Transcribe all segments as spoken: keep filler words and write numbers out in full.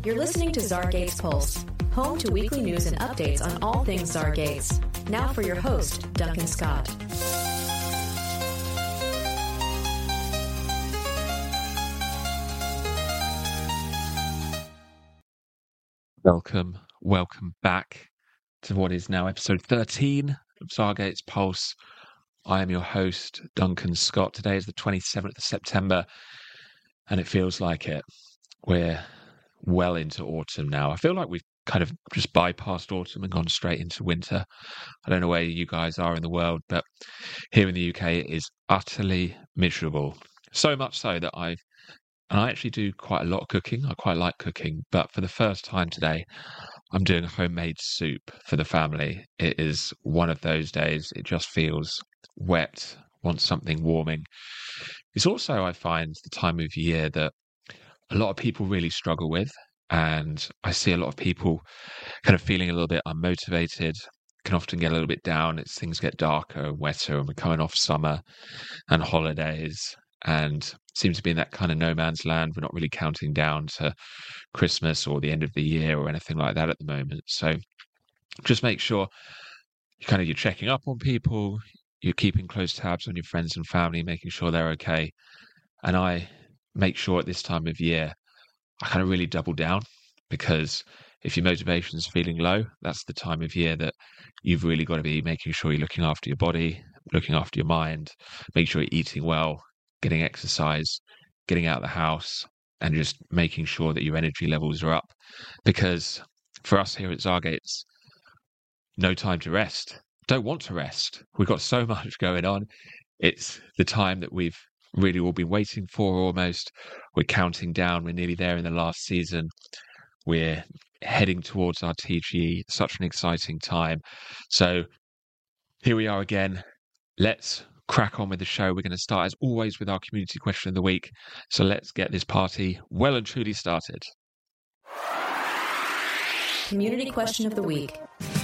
You're listening to Zargates Pulse, home to weekly news and updates on all things Zargates. Now for your host, Duncan Scott. Welcome, welcome back to what is now episode thirteen of Zargates Pulse. I am your host, Duncan Scott. Today is the twenty-seventh of September, and it feels like it. We're well into autumn now. I feel like we've kind of just bypassed autumn and gone straight into winter. I don't know where you guys are in the world, but here in the U K it is utterly miserable. So much so that I've And I actually do quite a lot of cooking. I quite like cooking. But for the first time today, I'm doing a homemade soup for the family. It is one of those days. It just feels wet, wants something warming. It's also, I find, the time of year that a lot of people really struggle with. And I see a lot of people kind of feeling a little bit unmotivated, can often get a little bit down as things get darker and wetter, and we're coming off summer and holidays. And seems to be in that kind of no man's land. We're not really counting down to Christmas or the end of the year or anything like that at the moment. So just make sure you kind of you're checking up on people, you're keeping close tabs on your friends and family, making sure they're okay. And I make sure at this time of year, I kind of really double down, because if your motivation is feeling low, that's the time of year that you've really got to be making sure you're looking after your body, looking after your mind, make sure you're eating well, getting exercise, getting out of the house, and just making sure that your energy levels are up. Because for us here at Zargates, no time to rest. Don't want to rest. We've got so much going on. It's the time that we've really all been waiting for almost. We're counting down. We're nearly there in the last season. We're heading towards our T G E. Such an exciting time. So here we are again. Let's crack on with the show. We're going to start, as always, with our community question of the week. So let's get this party well and truly started. Community question of the week.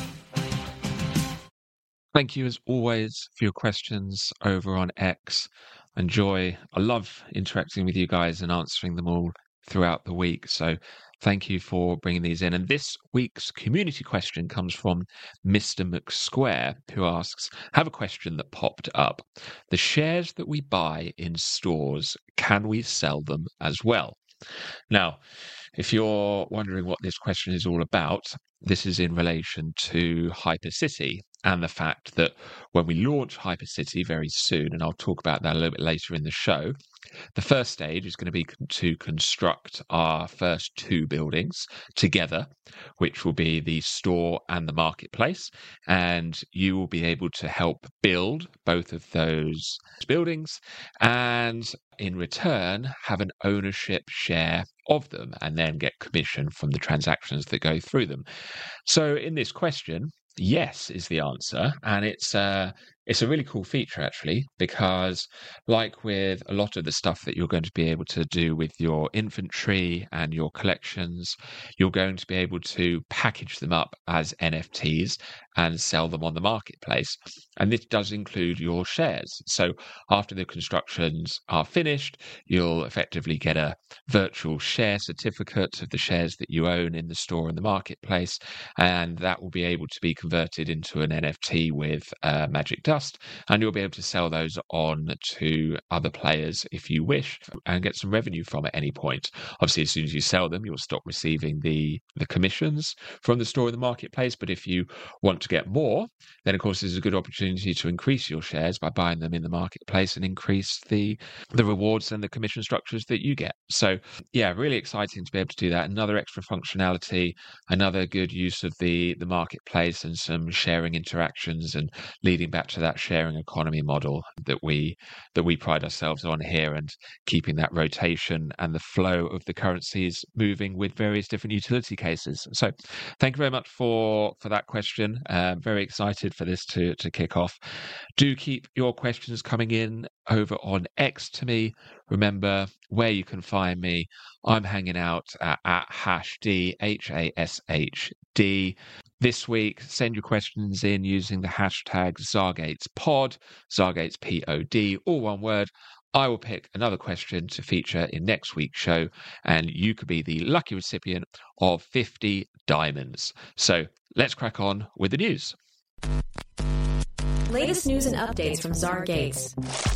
Thank you, as always, for your questions over on X. Enjoy. I love interacting with you guys and answering them all throughout the week. So thank you for bringing these in. And this week's community question comes from Mister McSquare, who asks, have a question that popped up. The shares that we buy in stores, can we sell them as well? Now, if you're wondering what this question is all about, this is in relation to Hypercity and the fact that when we launch Hypercity very soon, and I'll talk about that a little bit later in the show, the first stage is going to be to construct our first two buildings together, which will be the store and the marketplace. And you will be able to help build both of those buildings and in return have an ownership share of them and then get commission from the transactions that go through them. So in this question, yes is the answer, and it's uh, it's a really cool feature actually, because like with a lot of the stuff that you're going to be able to do with your inventory and your collections, you're going to be able to package them up as N F Ts and sell them on the marketplace. And this does include your shares. So after the constructions are finished, you'll effectively get a virtual share certificate of the shares that you own in the store and the marketplace, and that will be able to be converted into an N F T with uh, Magic Dust, and you'll be able to sell those on to other players if you wish and get some revenue from at any point. Obviously, as soon as you sell them, you'll stop receiving the, the commissions from the store and the marketplace. But if you want to get more, then of course there's a good opportunity to increase your shares by buying them in the marketplace and increase the the rewards and the commission structures that you get. So yeah, really exciting to be able to do that. Another extra functionality, another good use of the the marketplace and some sharing interactions, and leading back to that sharing economy model that we that we pride ourselves on here, and keeping that rotation and the flow of the currencies moving with various different utility cases. So thank you very much for for that question. Uh, very excited for this to to kick off. Do keep your questions coming in over on X to me. Remember where you can find me. I'm hanging out at, at hash D, H A S H D. This week, send your questions in using the hashtag ZargatesPod, Zargates P O D, all one word. I will pick another question to feature in next week's show, and you could be the lucky recipient of fifty diamonds. So let's crack on with the news. Latest news and updates from Zar Gates.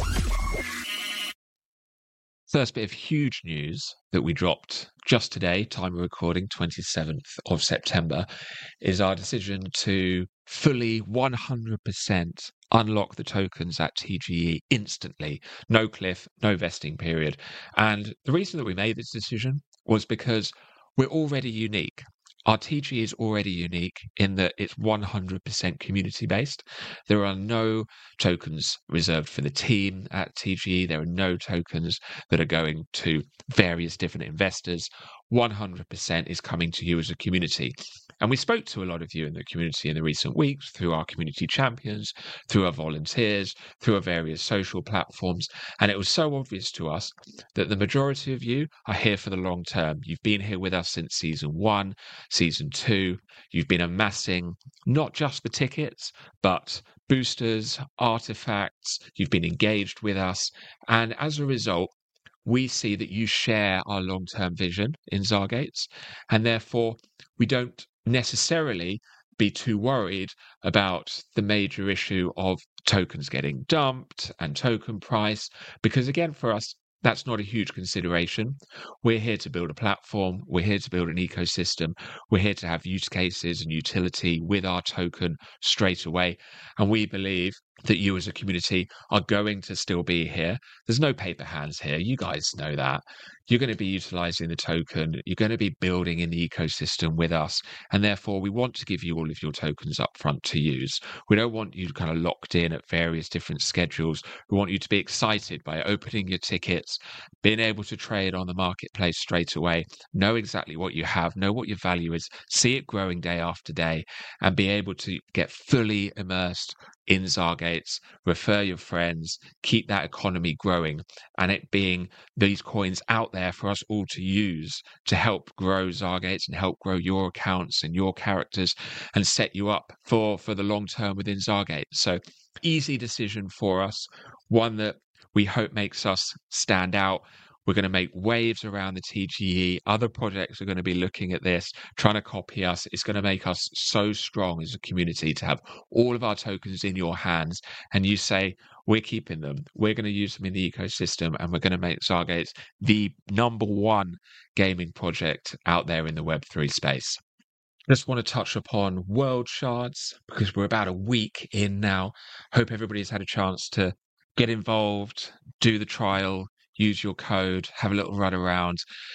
First bit of huge news that we dropped just today, time of recording, twenty-seventh of September, is our decision to fully one hundred percent unlock the tokens at T G E instantly. No cliff, no vesting period. And the reason that we made this decision was because we're already unique. Our T G E is already unique in that it's one hundred percent community-based. There are no tokens reserved for the team at T G E. There are no tokens that are going to various different investors. one hundred percent is coming to you as a community. And we spoke to a lot of you in the community in the recent weeks through our community champions, through our volunteers, through our various social platforms. And it was so obvious to us that the majority of you are here for the long term. You've been here with us since season one, season two. You've been amassing not just the tickets, but boosters, artifacts. You've been engaged with us. And as a result, we see that you share our long-term vision in Zargates, and therefore we don't necessarily be too worried about the major issue of tokens getting dumped and token price, because again, for us, that's not a huge consideration. We're here to build a platform. We're here to build an ecosystem. We're here to have use cases and utility with our token straight away. And we believe that you as a community are going to still be here. There's no paper hands here. You guys know that. You're going to be utilizing the token. You're going to be building in the ecosystem with us. And therefore, we want to give you all of your tokens up front to use. We don't want you kind of locked in at various different schedules. We want you to be excited by opening your tickets, being able to trade on the marketplace straight away, know exactly what you have, know what your value is, see it growing day after day, and be able to get fully immersed in Zargates, refer your friends, keep that economy growing, and it being these coins out there for us all to use to help grow Zargates and help grow your accounts and your characters and set you up for, for the long term within Zargates. So easy decision for us, one that we hope makes us stand out. We're going to make waves around the T G E. Other projects are going to be looking at this, trying to copy us. It's going to make us so strong as a community to have all of our tokens in your hands. And you say, we're keeping them. We're going to use them in the ecosystem. And we're going to make Zargates the number one gaming project out there in the Web three space. Just want to touch upon World Shards because we're about a week in now. Hope everybody's had a chance to get involved, do the trial, use your code, have a little run around.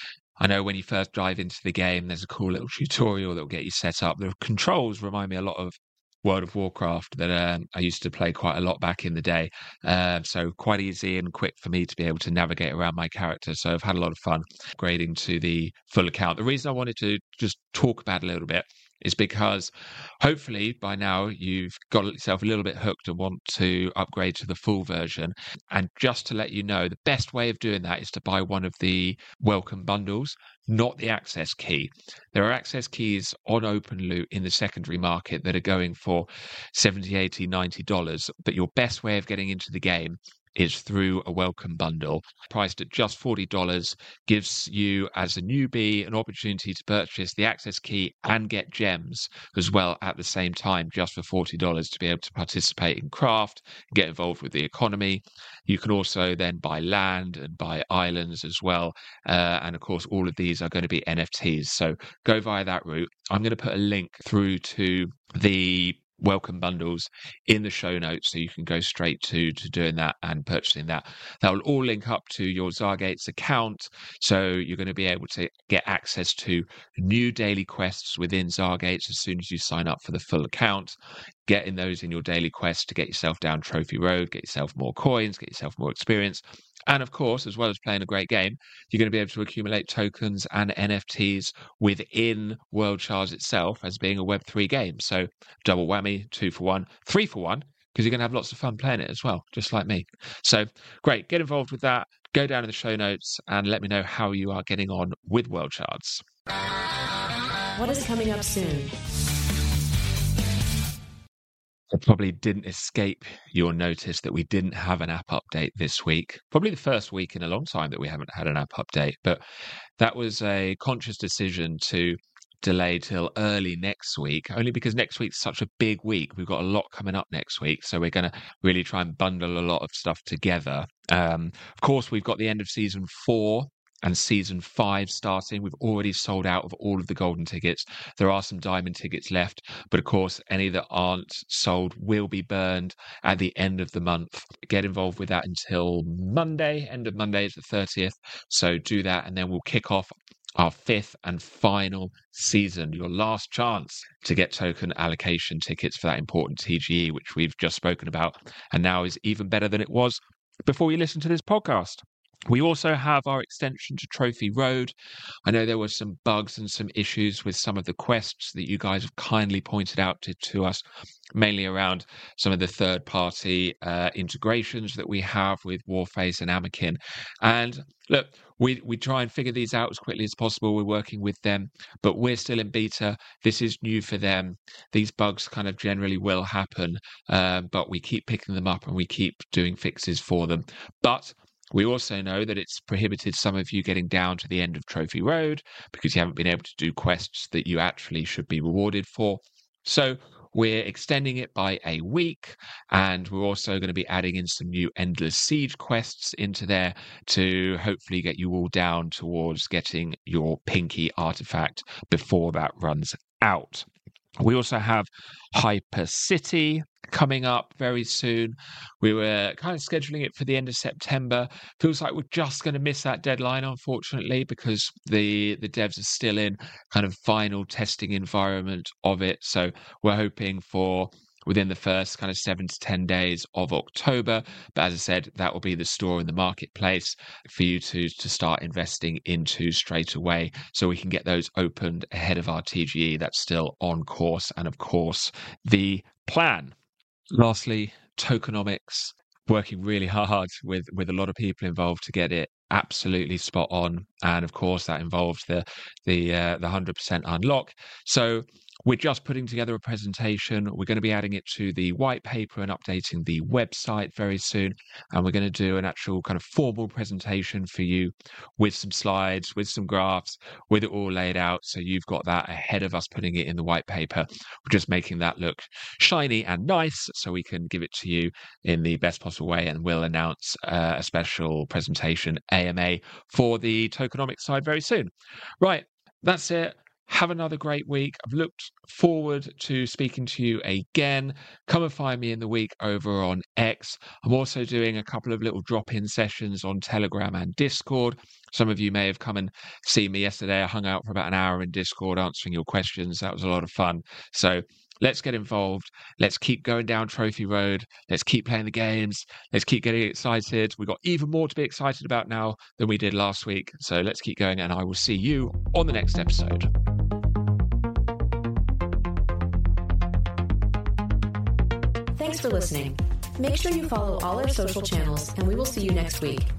I know when you first dive into the game, there's a cool little tutorial that will get you set up. The controls remind me a lot of World of Warcraft that um, I used to play quite a lot back in the day. Uh, so quite easy and quick for me to be able to navigate around my character. So I've had a lot of fun upgrading to the full account. The reason I wanted to just talk about it a little bit is because hopefully by now you've got yourself a little bit hooked and want to upgrade to the full version. And just to let you know, the best way of doing that is to buy one of the welcome bundles, not the access key. There are access keys on OpenLoot in the secondary market that are going for seventy, eighty, ninety dollars, but your best way of getting into the game is through a welcome bundle priced at just forty dollars, gives you as a newbie an opportunity to purchase the access key and get gems as well at the same time, just for forty dollars, to be able to participate in craft, get involved with the economy. You can also then buy land and buy islands as well. Uh, and of course, all of these are going to be N F Ts. So go via that route. I'm going to put a link through to the welcome bundles in the show notes so you can go straight to to doing that and purchasing that. That will all link up to your Zargates account, so you're going to be able to get access to new daily quests within Zargates as soon as you sign up for the full account. Getting those in your daily quest to get yourself down Trophy Road, get yourself more coins, get yourself more experience. And of course, as well as playing a great game, you're going to be able to accumulate tokens and N F Ts within World Shards itself as being a Web three game. So double whammy, two for one, three for one, because you're going to have lots of fun playing it as well, just like me. So great, get involved with that. Go down in the show notes and let me know how you are getting on with World Shards. What is coming up soon? It probably didn't escape your notice that we didn't have an app update this week. Probably the first week in a long time that we haven't had an app update. But that was a conscious decision to delay till early next week, only because next week's such a big week. We've got a lot coming up next week. So we're going to really try and bundle a lot of stuff together. Um, of course, we've got the end of season four and season five starting. We've already sold out of all of the golden tickets. There are some diamond tickets left, but of course, any that aren't sold will be burned at the end of the month. Get involved with that until Monday. End of Monday is the thirtieth. So do that, and then we'll kick off our fifth and final season, your last chance to get token allocation tickets for that important T G E, which we've just spoken about, and now is even better than it was before you listen to this podcast. We also have our extension to Trophy Road. I know there were some bugs and some issues with some of the quests that you guys have kindly pointed out to, to us, mainly around some of the third-party uh, integrations that we have with Warface and Amakin. And look, we, we try and figure these out as quickly as possible. We're working with them, but we're still in beta. This is new for them. These bugs kind of generally will happen, uh, but we keep picking them up and we keep doing fixes for them. But we also know that it's prohibited some of you getting down to the end of Trophy Road because you haven't been able to do quests that you actually should be rewarded for. So we're extending it by a week, and we're also going to be adding in some new Endless Siege quests into there to hopefully get you all down towards getting your Pinky artifact before that runs out. We also have Hyper City coming up very soon. We were kind of scheduling it for the end of September. Feels like we're just going to miss that deadline, unfortunately, because the the devs are still in kind of final testing environment of it. So we're hoping for within the first kind of seven to ten days of October. But as I said, that will be the store in the marketplace for you to, to start investing into straight away, so we can get those opened ahead of our T G E. That's still on course, and of course, the plan. Lastly, tokenomics, working really hard with, with a lot of people involved to get it absolutely spot on. And of course, that involves the the uh, the one hundred percent unlock. So we're just putting together a presentation. We're going to be adding it to the white paper and updating the website very soon. And we're going to do an actual kind of formal presentation for you with some slides, with some graphs, with it all laid out. So you've got that ahead of us putting it in the white paper. We're just making that look shiny and nice so we can give it to you in the best possible way. And we'll announce uh, a special presentation, A M A, for the tokenomics side very soon. Right, that's it. Have another great week. I've looked forward to speaking to you again. Come and find me in the week over on X. I'm also doing a couple of little drop-in sessions on Telegram and Discord. Some of you may have come and seen me yesterday. I hung out for about an hour in Discord answering your questions. That was a lot of fun. So let's get involved. Let's keep going down Trophy Road. Let's keep playing the games. Let's keep getting excited. We've got even more to be excited about now than we did last week. So let's keep going, and I will see you on the next episode. Thanks for listening. Make sure you follow all our social channels, and we will see you next week.